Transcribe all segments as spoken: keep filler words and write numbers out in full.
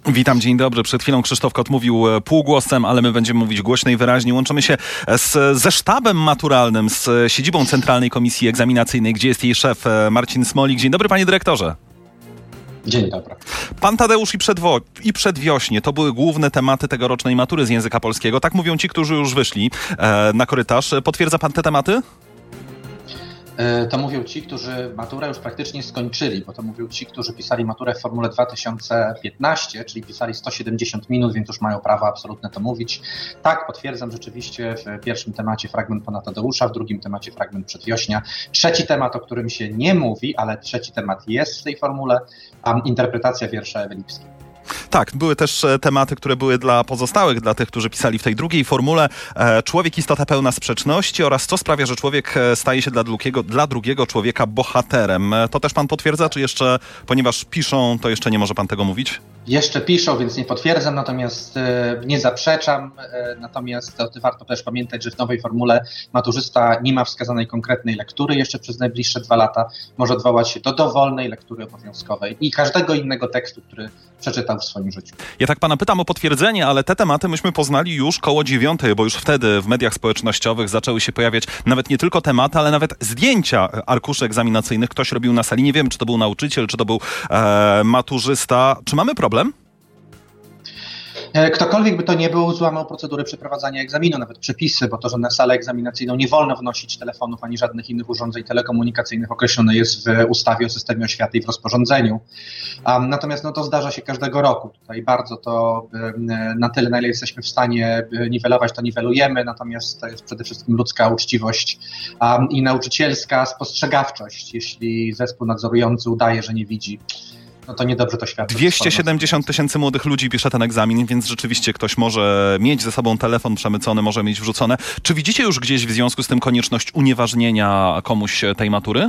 Witam, dzień dobry. Przed chwilą Krzysztof Kot mówił półgłosem, ale my będziemy mówić głośno i wyraźnie. Łączymy się z, ze sztabem maturalnym, z siedzibą Centralnej Komisji Egzaminacyjnej, gdzie jest jej szef Marcin Smolik. Dzień dobry, panie dyrektorze. Dzień dobry. Pan Tadeusz i, przedwo- i przedwiośnie to były główne tematy tegorocznej matury z języka polskiego. Tak mówią ci, którzy już wyszli e, na korytarz. Potwierdza pan te tematy? To mówią ci, którzy maturę już praktycznie skończyli, bo to mówią ci, którzy pisali maturę w formule dwa tysiące piętnaście, czyli pisali sto siedemdziesiąt minut, więc już mają prawo absolutne to mówić. Tak, potwierdzam rzeczywiście w pierwszym temacie fragment pana Tadeusza, w drugim temacie fragment przedwiośnia. Trzeci temat, o którym się nie mówi, ale trzeci temat jest w tej formule, um, interpretacja wiersza Ewy Lipskiej. Tak, były też tematy, które były dla pozostałych, dla tych, którzy pisali w tej drugiej formule. Człowiek, istota pełna sprzeczności oraz co sprawia, że człowiek staje się dla drugiego, dla drugiego człowieka bohaterem. To też pan potwierdza, czy jeszcze, ponieważ piszą, to jeszcze nie może pan tego mówić? Jeszcze piszą, więc nie potwierdzam, natomiast e, nie zaprzeczam. E, natomiast to, warto też pamiętać, że w nowej formule maturzysta nie ma wskazanej konkretnej lektury jeszcze przez najbliższe dwa lata. Może odwołać się do dowolnej lektury obowiązkowej i każdego innego tekstu, który przeczytał w swoim życiu. Ja tak pana pytam o potwierdzenie, ale te tematy myśmy poznali już koło dziewiątej, bo już wtedy w mediach społecznościowych zaczęły się pojawiać nawet nie tylko tematy, ale nawet zdjęcia arkuszy egzaminacyjnych. Ktoś robił na sali. Nie wiem, czy to był nauczyciel, czy to był e, maturzysta. Czy mamy problem? Ktokolwiek by to nie był, złamał procedurę przeprowadzania egzaminu, nawet przepisy, bo to, że na salę egzaminacyjną nie wolno wnosić telefonów ani żadnych innych urządzeń telekomunikacyjnych określone jest w ustawie o systemie oświaty i w rozporządzeniu. Um, natomiast no, to zdarza się każdego roku. Tutaj bardzo to um, na tyle, na ile jesteśmy w stanie niwelować, to niwelujemy, natomiast to jest przede wszystkim ludzka uczciwość um, i nauczycielska spostrzegawczość. Jeśli zespół nadzorujący udaje, że nie widzi, no to niedobrze to świadczy. dwieście siedemdziesiąt tysięcy młodych ludzi pisze ten egzamin, więc rzeczywiście ktoś może mieć ze sobą telefon przemycony, może mieć wrzucone. Czy widzicie już gdzieś w związku z tym konieczność unieważnienia komuś tej matury?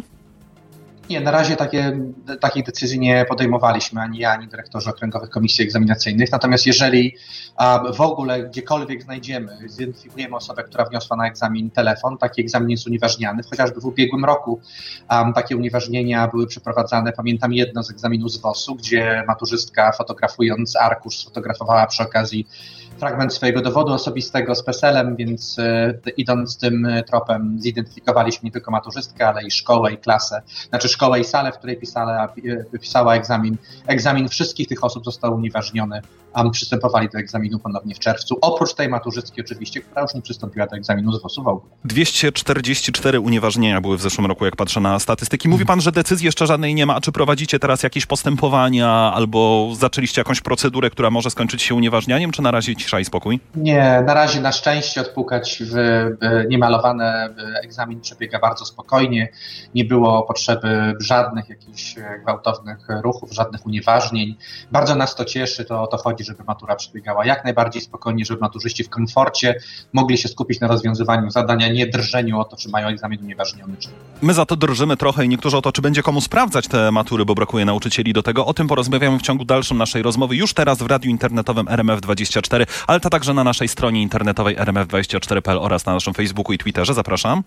Nie, na razie takie, takiej decyzji nie podejmowaliśmy, ani ja, ani dyrektorzy okręgowych komisji egzaminacyjnych. Natomiast jeżeli a, w ogóle gdziekolwiek znajdziemy, zidentyfikujemy osobę, która wniosła na egzamin telefon, taki egzamin jest unieważniany. Chociażby w ubiegłym roku um, takie unieważnienia były przeprowadzane. Pamiętam jedno z egzaminów z WOS-u, gdzie maturzystka fotografując arkusz sfotografowała przy okazji fragment swojego dowodu osobistego z PESEL-em, więc e, idąc tym tropem zidentyfikowaliśmy nie tylko maturzystkę, ale i szkołę i klasę, znaczy szkołę i salę, w której pisała, e, pisała egzamin. Egzamin wszystkich tych osób został unieważniony, a przystępowali do egzaminu ponownie w czerwcu. Oprócz tej maturzystki oczywiście, która już nie przystąpiła do egzaminu z WOS-u w ogóle. dwieście czterdzieści cztery unieważnienia były w zeszłym roku, jak patrzę na statystyki. Mówi pan, że decyzji jeszcze żadnej nie ma. A czy prowadzicie teraz jakieś postępowania albo zaczęliście jakąś procedurę, która może skończyć się unieważnianiem, czy na razie cisza i spokój? Nie, na razie na szczęście odpukać w niemalowane egzamin przebiega bardzo spokojnie. Nie było potrzeby żadnych jakichś gwałtownych ruchów, żadnych unieważnień. Bardzo nas to cieszy, to o to chodzi, żeby matura przebiegała jak najbardziej spokojnie, żeby maturzyści w komforcie mogli się skupić na rozwiązywaniu zadania, nie drżeniu o to, czy mają egzamin unieważniony, czy nie. My za to drżymy trochę i niektórzy o to, czy będzie komu sprawdzać te matury, bo brakuje nauczycieli do tego. O tym porozmawiamy w ciągu dalszym naszej rozmowy już teraz w radiu internetowym R M F dwadzieścia cztery, ale to także na naszej stronie internetowej R M F dwadzieścia cztery kropka p l oraz na naszym Facebooku i Twitterze. Zapraszam.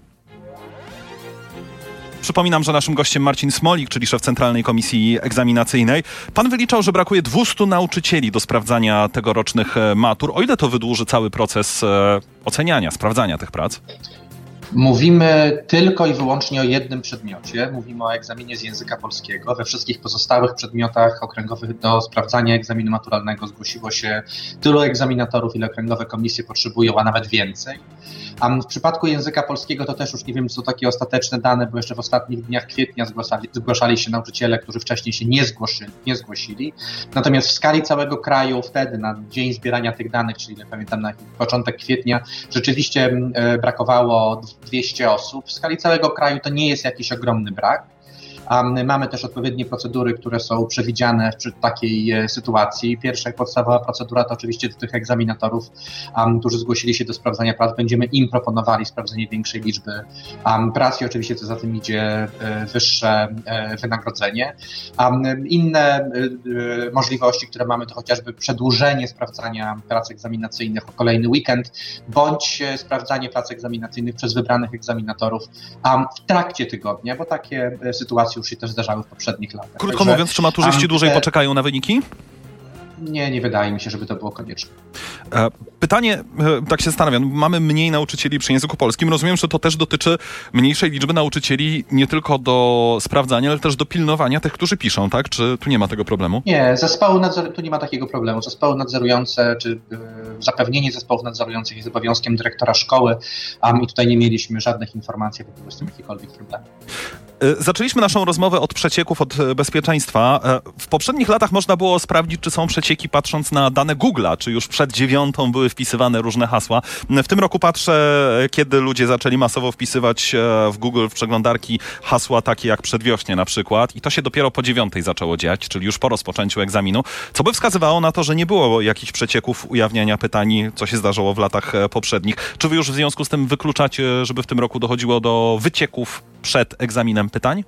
Przypominam, że naszym gościem Marcin Smolik, czyli szef Centralnej Komisji Egzaminacyjnej. Pan wyliczał, że brakuje dwustu nauczycieli do sprawdzania tegorocznych matur. O ile to wydłuży cały proces e, oceniania, sprawdzania tych prac? Mówimy tylko i wyłącznie o jednym przedmiocie. Mówimy o egzaminie z języka polskiego. We wszystkich pozostałych przedmiotach okręgowych do sprawdzania egzaminu maturalnego zgłosiło się tylu egzaminatorów, ile okręgowe komisje potrzebują, a nawet więcej. A w przypadku języka polskiego to też już nie wiem, czy są takie ostateczne dane, bo jeszcze w ostatnich dniach kwietnia zgłaszali, zgłaszali się nauczyciele, którzy wcześniej się nie zgłosili, nie zgłosili. Natomiast w skali całego kraju wtedy, na dzień zbierania tych danych, czyli pamiętam na początek kwietnia, rzeczywiście e, brakowało dwieście osób. W skali całego kraju to nie jest jakiś ogromny brak. Um, mamy też odpowiednie procedury, które są przewidziane przy takiej e, sytuacji. Pierwsza i podstawowa procedura to oczywiście do tych egzaminatorów, um, którzy zgłosili się do sprawdzania prac. Będziemy im proponowali sprawdzenie większej liczby um, prac i oczywiście co za tym idzie e, wyższe e, wynagrodzenie. Um, inne e, e, możliwości, które mamy, to chociażby przedłużenie sprawdzania prac egzaminacyjnych o kolejny weekend, bądź e, sprawdzanie prac egzaminacyjnych przez wybranych egzaminatorów um, w trakcie tygodnia, bo takie e, sytuacje już się też zdarzały w poprzednich latach. Krótko Także, mówiąc, czy maturzyści um, dłużej te... poczekają na wyniki? Nie, nie wydaje mi się, żeby to było konieczne. Pytanie, tak się zastanawiam, mamy mniej nauczycieli przy języku polskim. Rozumiem, że to też dotyczy mniejszej liczby nauczycieli nie tylko do sprawdzania, ale też do pilnowania tych, którzy piszą, tak? Czy tu nie ma tego problemu? Nie, zespoły nadzoru, tu nie ma takiego problemu. Zespoły nadzorujące, czy yy, zapewnienie zespołów nadzorujących jest obowiązkiem dyrektora szkoły, um, i tutaj nie mieliśmy żadnych informacji, aby były z tym jakiekolwiek problemy. Zaczęliśmy naszą rozmowę od przecieków, od bezpieczeństwa. W poprzednich latach można było sprawdzić, czy są przecieki, patrząc na dane Google'a, czy już przed dziewiątą były wpisywane różne hasła. W tym roku patrzę, kiedy ludzie zaczęli masowo wpisywać w Google, w przeglądarki hasła takie jak przedwiośnie na przykład, i to się dopiero po dziewiątej zaczęło dziać, czyli już po rozpoczęciu egzaminu, co by wskazywało na to, że nie było jakichś przecieków ujawniania pytań, co się zdarzyło w latach poprzednich. Czy wy już w związku z tym wykluczacie, żeby w tym roku dochodziło do wycieków przed egzaminem pytań?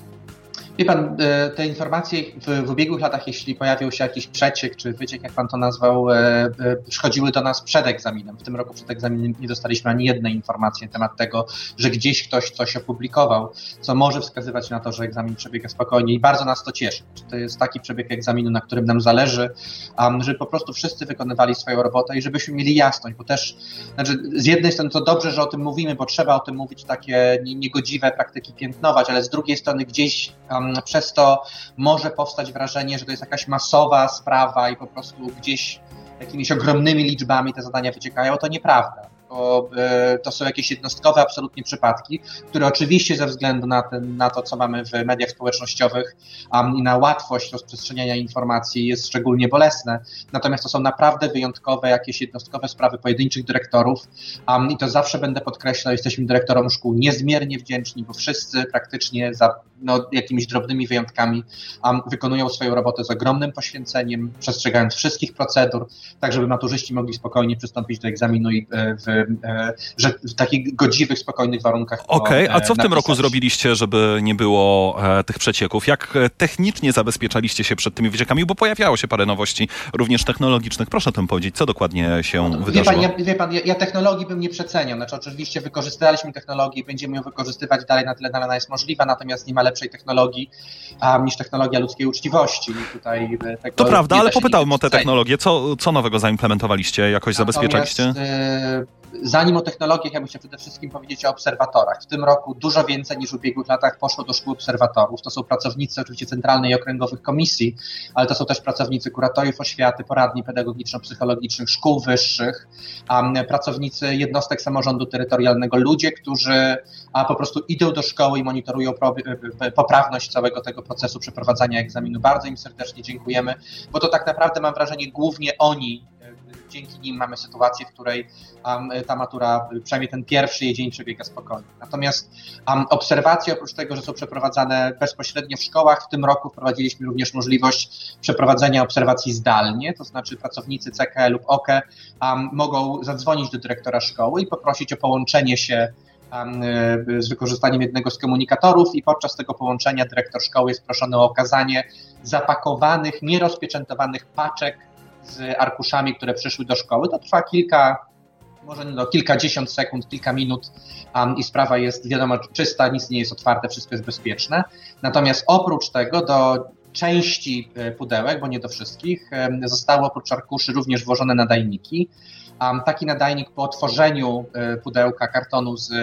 Wie pan, te informacje w, w ubiegłych latach, jeśli pojawił się jakiś przeciek czy wyciek, jak pan to nazwał, przychodziły do nas przed egzaminem. W tym roku przed egzaminem nie dostaliśmy ani jednej informacji na temat tego, że gdzieś ktoś coś opublikował, co może wskazywać na to, że egzamin przebiega spokojnie, i bardzo nas to cieszy. To jest taki przebieg egzaminu, na którym nam zależy, żeby po prostu wszyscy wykonywali swoją robotę i żebyśmy mieli jasność, bo też, znaczy, z jednej strony to dobrze, że o tym mówimy, bo trzeba o tym mówić, takie niegodziwe praktyki piętnować, ale z drugiej strony gdzieś um, przez to może powstać wrażenie, że to jest jakaś masowa sprawa i po prostu gdzieś jakimiś ogromnymi liczbami te zadania wyciekają. To nieprawda. Bo to są jakieś jednostkowe absolutnie przypadki, które oczywiście ze względu na, ten, na to, co mamy w mediach społecznościowych um, i na łatwość rozprzestrzeniania informacji jest szczególnie bolesne. Natomiast to są naprawdę wyjątkowe, jakieś jednostkowe sprawy pojedynczych dyrektorów um, i to zawsze będę podkreślał, jesteśmy dyrektorom szkół niezmiernie wdzięczni, bo wszyscy praktycznie za no, jakimiś drobnymi wyjątkami um, wykonują swoją robotę z ogromnym poświęceniem, przestrzegając wszystkich procedur, tak żeby maturzyści mogli spokojnie przystąpić do egzaminu i w że w takich godziwych, spokojnych warunkach. Okej, okay, a co w tym roku zrobiliście, żeby nie było e, tych przecieków? Jak technicznie zabezpieczaliście się przed tymi wyciekami? Bo pojawiało się parę nowości, również technologicznych. Proszę o tym powiedzieć, co dokładnie się no, wydarzyło? Wie pan, ja, wie pan ja, ja technologii bym nie przeceniał. Znaczy, oczywiście wykorzystaliśmy technologię i będziemy ją wykorzystywać dalej na tyle, na ile ona jest możliwa, natomiast nie ma lepszej technologii um, niż technologia ludzkiej uczciwości. I tutaj tego to prawda, ale popytałem o te technologie. Co, co nowego zaimplementowaliście? Jakoś natomiast, zabezpieczaliście? Yy, Zanim o technologiach, ja bym chciał przede wszystkim powiedzieć o obserwatorach. W tym roku dużo więcej niż w ubiegłych latach poszło do szkół obserwatorów. To są pracownicy oczywiście centralnej i okręgowych komisji, ale to są też pracownicy kuratoriów oświaty, poradni pedagogiczno-psychologicznych, szkół wyższych, um, pracownicy jednostek samorządu terytorialnego, ludzie, którzy a, po prostu idą do szkoły i monitorują pro, poprawność całego tego procesu przeprowadzania egzaminu. Bardzo im serdecznie dziękujemy, bo to tak naprawdę mam wrażenie głównie oni, dzięki nim mamy sytuację, w której um, ta matura, przynajmniej ten pierwszy jej dzień przebiega spokojnie. Natomiast um, obserwacje, oprócz tego, że są przeprowadzane bezpośrednio w szkołach, w tym roku wprowadziliśmy również możliwość przeprowadzenia obserwacji zdalnie, to znaczy pracownicy C K E lub O K E um, mogą zadzwonić do dyrektora szkoły i poprosić o połączenie się um, z wykorzystaniem jednego z komunikatorów i podczas tego połączenia dyrektor szkoły jest proszony o okazanie zapakowanych, nierozpieczętowanych paczek z arkuszami, które przyszły do szkoły. To trwa kilka, może no, kilkadziesiąt sekund, kilka minut um, i sprawa jest, wiadomo, czysta, nic nie jest otwarte, wszystko jest bezpieczne. Natomiast oprócz tego do części pudełek, bo nie do wszystkich, um, zostały oprócz arkuszy również włożone nadajniki. Um, taki nadajnik po otworzeniu um, pudełka kartonu z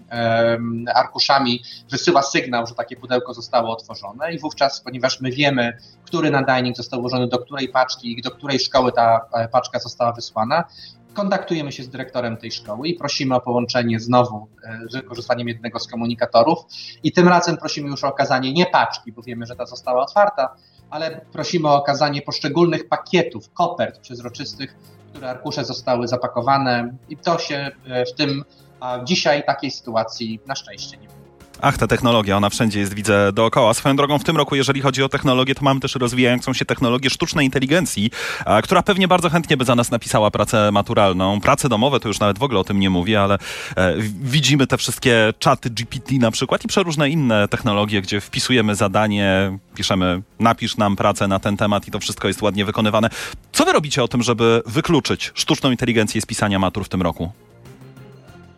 um, arkuszami wysyła sygnał, że takie pudełko zostało otworzone i wówczas, ponieważ my wiemy, który nadajnik został włożony do której paczki i do której szkoły ta paczka została wysłana, kontaktujemy się z dyrektorem tej szkoły i prosimy o połączenie znowu z wykorzystaniem jednego z komunikatorów i tym razem prosimy już o okazanie nie paczki, bo wiemy, że ta została otwarta, ale prosimy o okazanie poszczególnych pakietów, kopert przezroczystych, które arkusze zostały zapakowane i to się w tym a dzisiaj takiej sytuacji na szczęście nie było. Ach, ta technologia, ona wszędzie jest, widzę, dookoła. Swoją drogą w tym roku, jeżeli chodzi o technologię, to mamy też rozwijającą się technologię sztucznej inteligencji, a, która pewnie bardzo chętnie by za nas napisała pracę maturalną. Prace domowe to już nawet w ogóle o tym nie mówię, ale e, widzimy te wszystkie czaty G P T na przykład i przeróżne inne technologie, gdzie wpisujemy zadanie, piszemy, napisz nam pracę na ten temat i to wszystko jest ładnie wykonywane. Co wy robicie o tym, żeby wykluczyć sztuczną inteligencję z pisania matur w tym roku?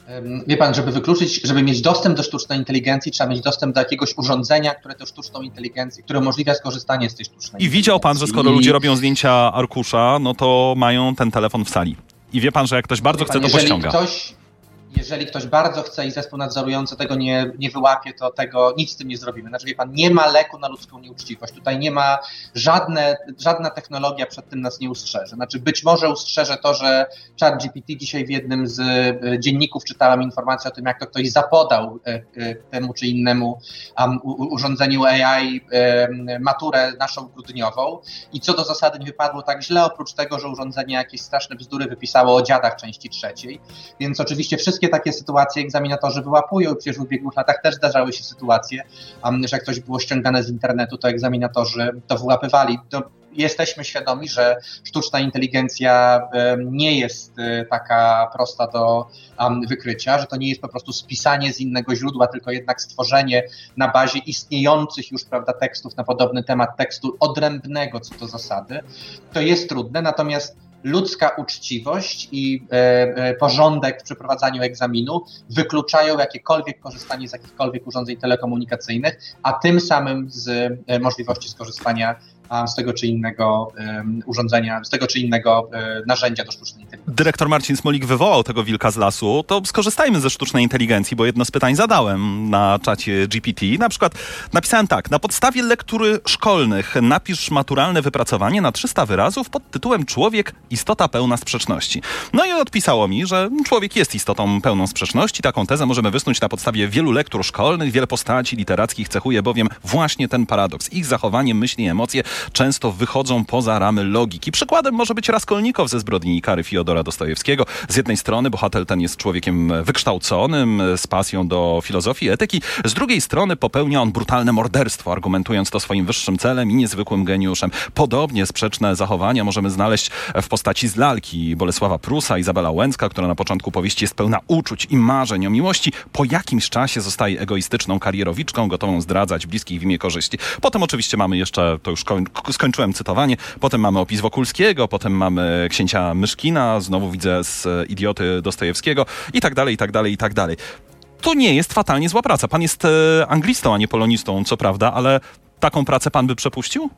Wie pan, żeby wykluczyć, żeby mieć dostęp do sztucznej inteligencji, trzeba mieć dostęp do jakiegoś urządzenia, które tę sztuczną inteligencję, które umożliwia skorzystanie z tej sztucznej inteligencji. I widział pan, że skoro I... ludzie robią zdjęcia arkusza, no to mają ten telefon w sali. I wie pan, że jak ktoś bardzo pan, chce, to pościąga. Ktoś... Jeżeli ktoś bardzo chce i zespół nadzorujący tego nie, nie wyłapie, to tego nic z tym nie zrobimy. Znaczy, wie pan, nie ma leku na ludzką nieuczciwość. Tutaj nie ma żadne, żadna technologia przed tym nas nie ustrzeże. Znaczy, być może ustrzeże to, że ChatGPT dzisiaj w jednym z dzienników czytałem informację o tym, jak to ktoś zapodał temu czy innemu um, urządzeniu A I um, maturę naszą grudniową i co do zasady nie wypadło tak źle, oprócz tego, że urządzenie jakieś straszne bzdury wypisało o dziadach części trzeciej. Więc oczywiście wszystkie Wszystkie takie sytuacje egzaminatorzy wyłapują. Przecież w ubiegłych latach też zdarzały się sytuacje, że jak coś było ściągane z internetu, to egzaminatorzy to wyłapywali. To jesteśmy świadomi, że sztuczna inteligencja nie jest taka prosta do wykrycia, że to nie jest po prostu spisanie z innego źródła, tylko jednak stworzenie na bazie istniejących już, prawda, tekstów na podobny temat, tekstu odrębnego co do zasady. To jest trudne, natomiast ludzka uczciwość i e, e, porządek w przeprowadzaniu egzaminu wykluczają jakiekolwiek korzystanie z jakichkolwiek urządzeń telekomunikacyjnych, a tym samym z e, możliwości skorzystania z tego czy innego um, urządzenia, z tego czy innego um, narzędzia do sztucznej inteligencji. Dyrektor Marcin Smolik wywołał tego wilka z lasu, to skorzystajmy ze sztucznej inteligencji, bo jedno z pytań zadałem na czacie G P T. Na przykład napisałem tak: na podstawie lektury szkolnych napisz maturalne wypracowanie na trzysta wyrazów pod tytułem Człowiek, istota pełna sprzeczności. No i odpisało mi, że człowiek jest istotą pełną sprzeczności. Taką tezę możemy wysnuć na podstawie wielu lektur szkolnych. Wiele postaci literackich cechuje bowiem właśnie ten paradoks. Ich zachowanie, myśli i emocje często wychodzą poza ramy logiki. Przykładem może być Raskolnikow ze Zbrodni i kary Fiodora Dostojewskiego. Z jednej strony bohater ten jest człowiekiem wykształconym, z pasją do filozofii i etyki. Z drugiej strony popełnia on brutalne morderstwo, argumentując to swoim wyższym celem i niezwykłym geniuszem. Podobnie sprzeczne zachowania możemy znaleźć w postaci z lalki Bolesława Prusa, Izabela Łęcka, która na początku powieści jest pełna uczuć i marzeń o miłości. Po jakimś czasie zostaje egoistyczną karierowiczką, gotową zdradzać bliskich w imię korzyści. Potem oczywiście mamy jeszcze, to już koń, skończyłem cytowanie, potem mamy opis Wokulskiego, potem mamy księcia Myszkina, znowu widzę z Idioty Dostojewskiego i tak dalej, i tak dalej, i tak dalej. To nie jest fatalnie zła praca. Pan jest e, anglistą, a nie polonistą, co prawda, ale taką pracę pan by przepuścił?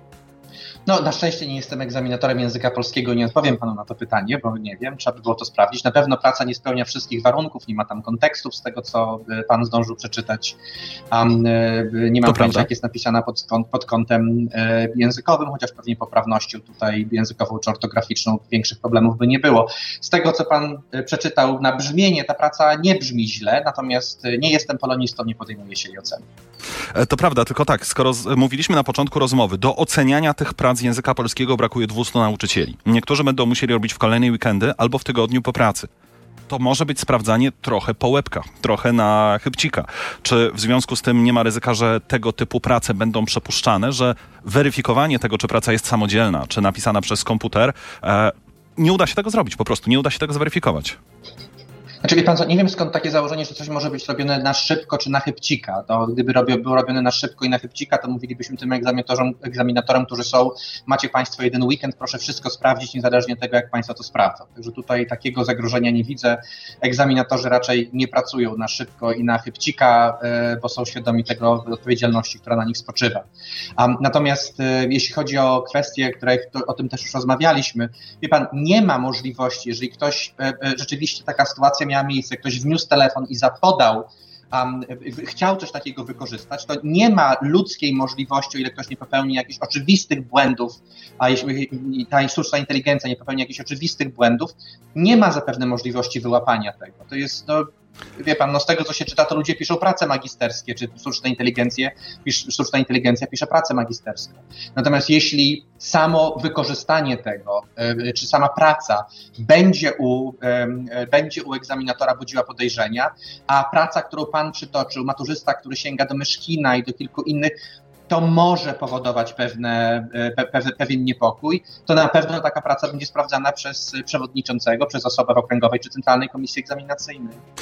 No, na szczęście nie jestem egzaminatorem języka polskiego, nie odpowiem panu na to pytanie, bo nie wiem, trzeba by było to sprawdzić. Na pewno praca nie spełnia wszystkich warunków, nie ma tam kontekstów z tego, co pan zdążył przeczytać. Um, nie mam pojęcia, jak jest napisana pod, pod kątem e, językowym, chociaż pewnie poprawnością tutaj językową czy ortograficzną większych problemów by nie było. Z tego, co pan przeczytał na brzmienie, ta praca nie brzmi źle, natomiast nie jestem polonistą, nie podejmuję się jej oceny. To prawda, tylko tak, skoro z, mówiliśmy na początku rozmowy, do oceniania tych prac z języka polskiego brakuje dwieście nauczycieli. Niektórzy będą musieli robić w kolejnej weekendy albo w tygodniu po pracy. To może być sprawdzanie trochę po łebkach, trochę na chybcika. Czy w związku z tym nie ma ryzyka, że tego typu prace będą przepuszczane, że weryfikowanie tego, czy praca jest samodzielna, czy napisana przez komputer, e, nie uda się tego zrobić, po prostu nie uda się tego zweryfikować? Znaczy, wie pan co, nie wiem skąd takie założenie, że coś może być robione na szybko czy na chybcika. To gdyby robił, było robione na szybko i na chybcika, to mówilibyśmy tym egzaminatorom, egzaminatorom, którzy są, macie państwo jeden weekend, proszę wszystko sprawdzić, niezależnie od tego, jak państwo to sprawdzą. Także tutaj takiego zagrożenia nie widzę. Egzaminatorzy raczej nie pracują na szybko i na chybcika, bo są świadomi tego odpowiedzialności, która na nich spoczywa. Natomiast jeśli chodzi o kwestie, które o tym też już rozmawialiśmy, wie pan, nie ma możliwości, jeżeli ktoś rzeczywiście taka sytuacja miała miejsce, ktoś wniósł telefon i zapodał, um, chciał coś takiego wykorzystać, to nie ma ludzkiej możliwości, o ile ktoś nie popełni jakichś oczywistych błędów, a jeśli ta sztuczna inteligencja nie popełni jakichś oczywistych błędów, nie ma zapewne możliwości wyłapania tego. To jest, no, wie pan, no z tego, co się czyta, to ludzie piszą prace magisterskie, czy sztuczna inteligencja, pisz, sztuczna inteligencja pisze pracę magisterską. Natomiast jeśli samo wykorzystanie tego, czy sama praca będzie u, będzie u egzaminatora budziła podejrzenia, a praca, którą pan przytoczył, maturzysta, który sięga do Myszkina i do kilku innych, to może powodować pewne, pe, pewien niepokój, to na pewno taka praca będzie sprawdzana przez przewodniczącego, przez osobę w okręgowej czy centralnej komisji egzaminacyjnej.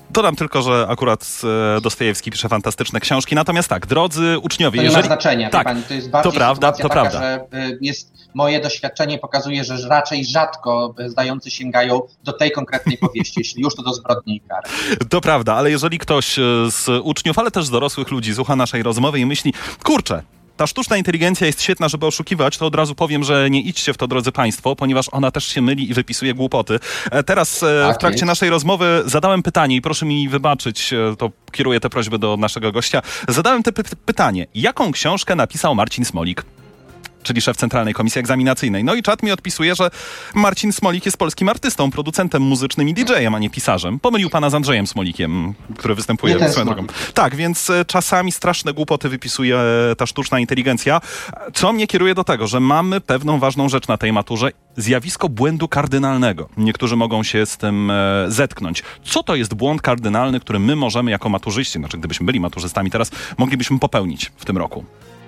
Dodam tylko, że akurat Dostojewski pisze fantastyczne książki. Natomiast tak, drodzy uczniowie... To nie jeżeli... ma znaczenia, tak, pani, to jest bardziej to prawda, to taka, prawda. że jest, moje doświadczenie pokazuje, że raczej rzadko zdający sięgają do tej konkretnej powieści, jeśli już to do zbrodni i kary. To prawda, ale jeżeli ktoś z uczniów, ale też z dorosłych ludzi słucha naszej rozmowy i myśli, kurczę, ta sztuczna inteligencja jest świetna, żeby oszukiwać, to od razu powiem, że nie idźcie w to, drodzy państwo, ponieważ ona też się myli i wypisuje głupoty. Teraz tak w trakcie jest. naszej rozmowy zadałem pytanie i proszę mi wybaczyć, to kieruję tę prośbę do naszego gościa. Zadałem te py- pytanie, jaką książkę napisał Marcin Smolik? Czyli szef Centralnej Komisji Egzaminacyjnej. No i czat mi odpisuje, że Marcin Smolik jest polskim artystą, producentem muzycznym i didżejem, a nie pisarzem. Pomylił pana z Andrzejem Smolikiem, który występuje swoją drogą. Tak, więc czasami straszne głupoty wypisuje ta sztuczna inteligencja, co mnie kieruje do tego, że mamy pewną ważną rzecz na tej maturze. Zjawisko błędu kardynalnego. Niektórzy mogą się z tym e, zetknąć. Co to jest błąd kardynalny, który my możemy jako maturzyści, znaczy gdybyśmy byli maturzystami teraz, moglibyśmy popełnić w tym roku?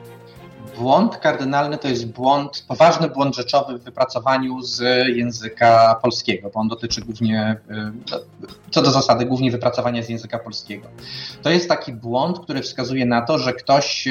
Błąd kardynalny to jest błąd, poważny błąd rzeczowy w wypracowaniu z języka polskiego, bo on dotyczy głównie, co do zasady, głównie wypracowania z języka polskiego. To jest taki błąd, który wskazuje na to, że ktoś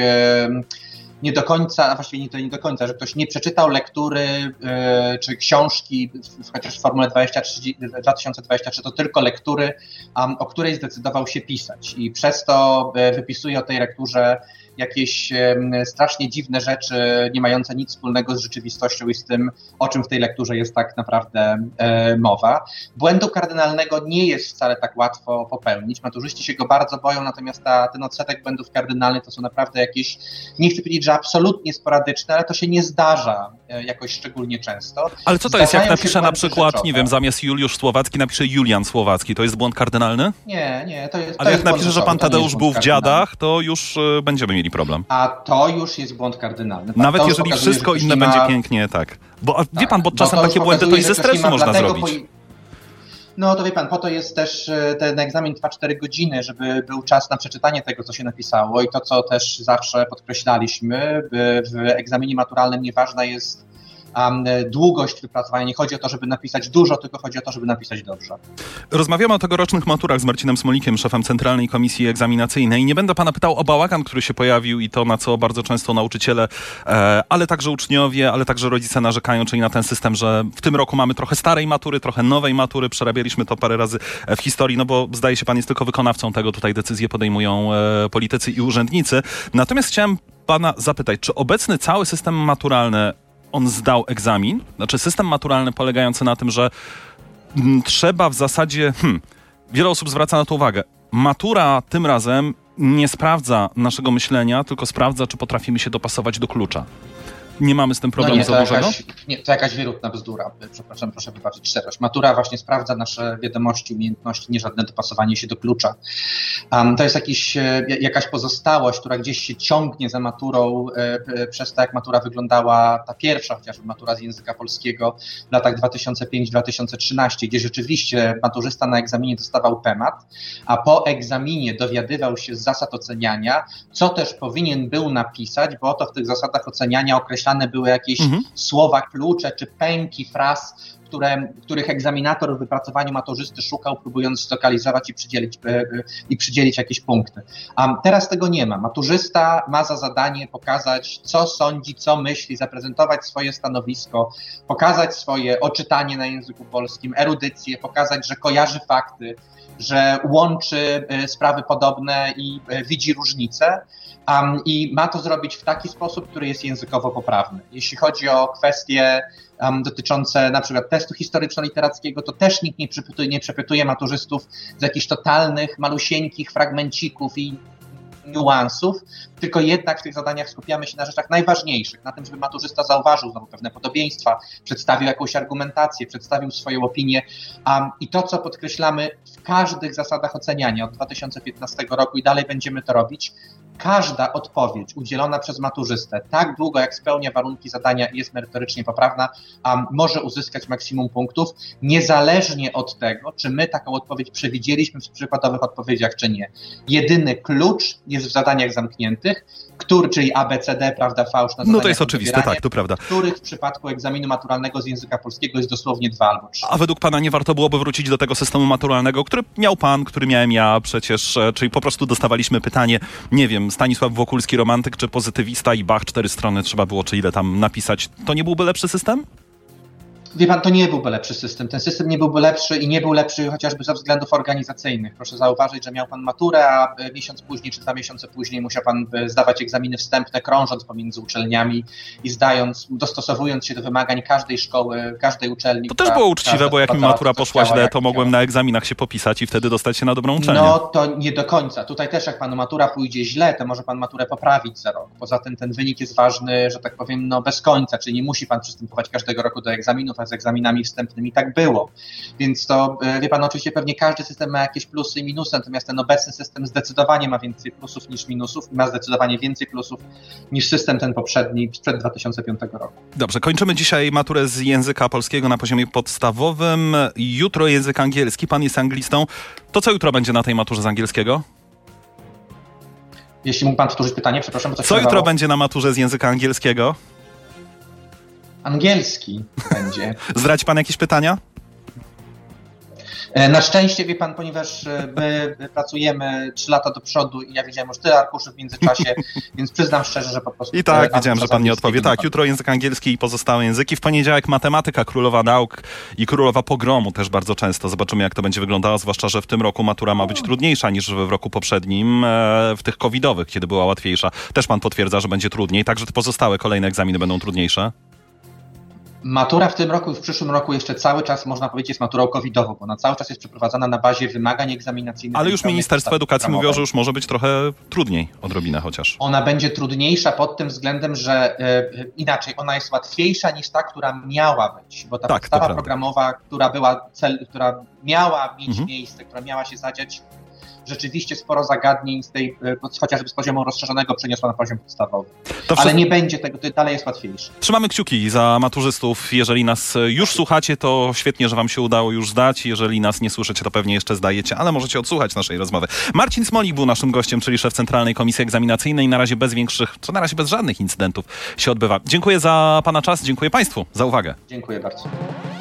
nie do końca, a właściwie nie, to nie do końca, że ktoś nie przeczytał lektury yy, czy książki, chociaż w Formule dwa tysiące dwadzieścia trzy to tylko lektury, um, o której zdecydował się pisać i przez to yy, wypisuje o tej lekturze jakieś yy, strasznie dziwne rzeczy, nie mające nic wspólnego z rzeczywistością i z tym, o czym w tej lekturze jest tak naprawdę yy, mowa. Błędu kardynalnego nie jest wcale tak łatwo popełnić. Maturzyści się go bardzo boją, natomiast ta, ten odsetek błędów kardynalnych to są naprawdę jakieś, nie chcę powiedzieć, że absolutnie sporadyczne, ale to się nie zdarza jakoś szczególnie często. Ale co to jest, jak napiszę na przykład, rzeczowe. nie wiem, zamiast Juliusz Słowacki napisze Julian Słowacki, to jest błąd kardynalny? Nie, nie, to jest to Ale jest jak napiszę, że pan Tadeusz był w Dziadach, to już y, będziemy mieli problem. A to już jest błąd kardynalny. Nawet jeżeli pokazuje, wszystko inne ma... będzie pięknie, tak. Bo tak, wie pan, bo czasem bo takie błędy to i ze stresu można zrobić. Po... No to wie pan, po to jest też, ten egzamin trwa cztery godziny, żeby był czas na przeczytanie tego, co się napisało i to, co też zawsze podkreślaliśmy, w egzaminie maturalnym nieważna jest Um, długość wypracowania. Nie chodzi o to, żeby napisać dużo, tylko chodzi o to, żeby napisać dobrze. Rozmawiamy o tegorocznych maturach z Marcinem Smolikiem, szefem Centralnej Komisji Egzaminacyjnej. Nie będę pana pytał o bałagan, który się pojawił i to, na co bardzo często nauczyciele, e, ale także uczniowie, ale także rodzice narzekają, czyli na ten system, że w tym roku mamy trochę starej matury, trochę nowej matury. Przerabialiśmy to parę razy w historii, no bo zdaje się, pan jest tylko wykonawcą tego. Tutaj decyzje podejmują e, politycy i urzędnicy. Natomiast chciałem pana zapytać, czy obecny cały system maturalny on zdał egzamin? Znaczy system maturalny polegający na tym, że m, trzeba w zasadzie... Hmm, wiele osób zwraca na to uwagę. Matura tym razem nie sprawdza naszego myślenia, tylko sprawdza, czy potrafimy się dopasować do klucza. Nie mamy z tym problemu no nie, za dużego? Jakaś, nie, to jakaś wierutna bzdura. Przepraszam, proszę wybaczyć szczerość. Matura właśnie sprawdza nasze wiadomości, umiejętności, nie żadne dopasowanie się do klucza. Um, to jest jakiś, jakaś pozostałość, która gdzieś się ciągnie za maturą e, przez to, jak matura wyglądała, ta pierwsza chociażby matura z języka polskiego w latach dwa tysiące piąty do dwa tysiące trzynastego, gdzie rzeczywiście maturzysta na egzaminie dostawał temat, a po egzaminie dowiadywał się z zasad oceniania, co też powinien był napisać, bo oto w tych zasadach oceniania określano były jakieś mhm. słowa klucze czy pęki fraz, które, których egzaminator w wypracowaniu maturzysty szukał, próbując zlokalizować i przydzielić, i przydzielić jakieś punkty. A teraz tego nie ma. Maturzysta ma za zadanie pokazać, co sądzi, co myśli, zaprezentować swoje stanowisko, pokazać swoje oczytanie na języku polskim, erudycję, pokazać, że kojarzy fakty, że łączy sprawy podobne i widzi różnice. Um, I ma to zrobić w taki sposób, który jest językowo poprawny. Jeśli chodzi o kwestie um, dotyczące na przykład testu historyczno-literackiego, to też nikt nie przepytuje, nie przepytuje maturzystów z jakichś totalnych, malusieńkich fragmencików i niuansów, tylko jednak w tych zadaniach skupiamy się na rzeczach najważniejszych, na tym, żeby maturzysta zauważył znowu pewne podobieństwa, przedstawił jakąś argumentację, przedstawił swoją opinię um, i to, co podkreślamy w każdych zasadach oceniania od dwa tysiące piętnastego roku i dalej będziemy to robić, każda odpowiedź udzielona przez maturzystę tak długo, jak spełnia warunki zadania i jest merytorycznie poprawna, a może uzyskać maksimum punktów, niezależnie od tego, czy my taką odpowiedź przewidzieliśmy w przykładowych odpowiedziach, czy nie. Jedyny klucz jest w zadaniach zamkniętych, który, czyli A, B, C, D, prawda, fałsz na No to jest oczywiste, tak, to prawda. Których w przypadku egzaminu maturalnego z języka polskiego jest dosłownie dwa albo trzy. A według pana nie warto byłoby wrócić do tego systemu maturalnego, który miał pan, który miałem ja przecież, czyli po prostu dostawaliśmy pytanie, nie wiem, Stanisław Wokulski, romantyk czy pozytywista i bach, cztery strony trzeba było, czy ile tam napisać. To nie byłby lepszy system? Wie pan, to nie byłby lepszy system. Ten system nie byłby lepszy i nie był lepszy chociażby ze względów organizacyjnych. Proszę zauważyć, że miał pan maturę, a miesiąc później czy dwa miesiące później musiał pan zdawać egzaminy wstępne, krążąc pomiędzy uczelniami i zdając, dostosowując się do wymagań każdej szkoły, każdej uczelni. To też było uczciwe, bo jak mi matura poszła źle, to mogłem na egzaminach się popisać i wtedy dostać się na dobrą uczelnię. No to nie do końca. Tutaj też jak panu matura pójdzie źle, to może pan maturę poprawić za rok. Poza tym ten wynik jest ważny, że tak powiem, no bez końca, czyli nie musi pan przystępować każdego roku do egzaminów, z egzaminami wstępnymi tak było. Więc to, wie pan, oczywiście pewnie każdy system ma jakieś plusy i minusy, natomiast ten obecny system zdecydowanie ma więcej plusów niż minusów i ma zdecydowanie więcej plusów niż system ten poprzedni sprzed dwa tysiące piątego roku. Dobrze, kończymy dzisiaj maturę z języka polskiego na poziomie podstawowym. Jutro język angielski, pan jest anglistą. To co jutro będzie na tej maturze z angielskiego? Jeśli mógł pan powtórzyć pytanie, przepraszam. Bo co jutro trwało. Będzie na maturze z języka angielskiego? Angielski będzie. Zdrać pan jakieś pytania? Na szczęście, wie pan, ponieważ my pracujemy trzy lata do przodu i ja wiedziałem już tyle arkuszy w międzyczasie, więc przyznam szczerze, że po prostu... I tak, wiedziałem, że pan nie odpowie. Tak, jutro język angielski i pozostałe języki. W poniedziałek matematyka, królowa nauk i królowa pogromu też bardzo często. Zobaczymy, jak to będzie wyglądało, zwłaszcza, że w tym roku matura ma być trudniejsza niż w roku poprzednim, w tych covidowych, kiedy była łatwiejsza. Też pan potwierdza, że będzie trudniej, także te pozostałe kolejne egzaminy będą trudniejsze. Matura w tym roku i w przyszłym roku jeszcze cały czas, można powiedzieć, jest maturą covidową, bo ona cały czas jest przeprowadzana na bazie wymagań egzaminacyjnych. Ale już Ministerstwo Edukacji mówiło, że już może być trochę trudniej, odrobinę chociaż. Ona będzie trudniejsza pod tym względem, że e, inaczej, ona jest łatwiejsza niż ta, która miała być, bo ta tak, podstawa programowa, która była cel, która miała mieć mhm. miejsce, która miała się zadziać, rzeczywiście sporo zagadnień z tej, chociażby z poziomu rozszerzonego przeniosła na poziom podstawowy. To Ale nie będzie tego, to dalej jest łatwiejsze. Trzymamy kciuki za maturzystów. Jeżeli nas już słuchacie, to świetnie, że wam się udało już zdać. Jeżeli nas nie słyszycie, to pewnie jeszcze zdajecie, ale możecie odsłuchać naszej rozmowy. Marcin Smolik był naszym gościem, czyli szef Centralnej Komisji Egzaminacyjnej. Na razie bez większych, czy na razie bez żadnych incydentów się odbywa. Dziękuję za pana czas, dziękuję państwu za uwagę. Dziękuję bardzo.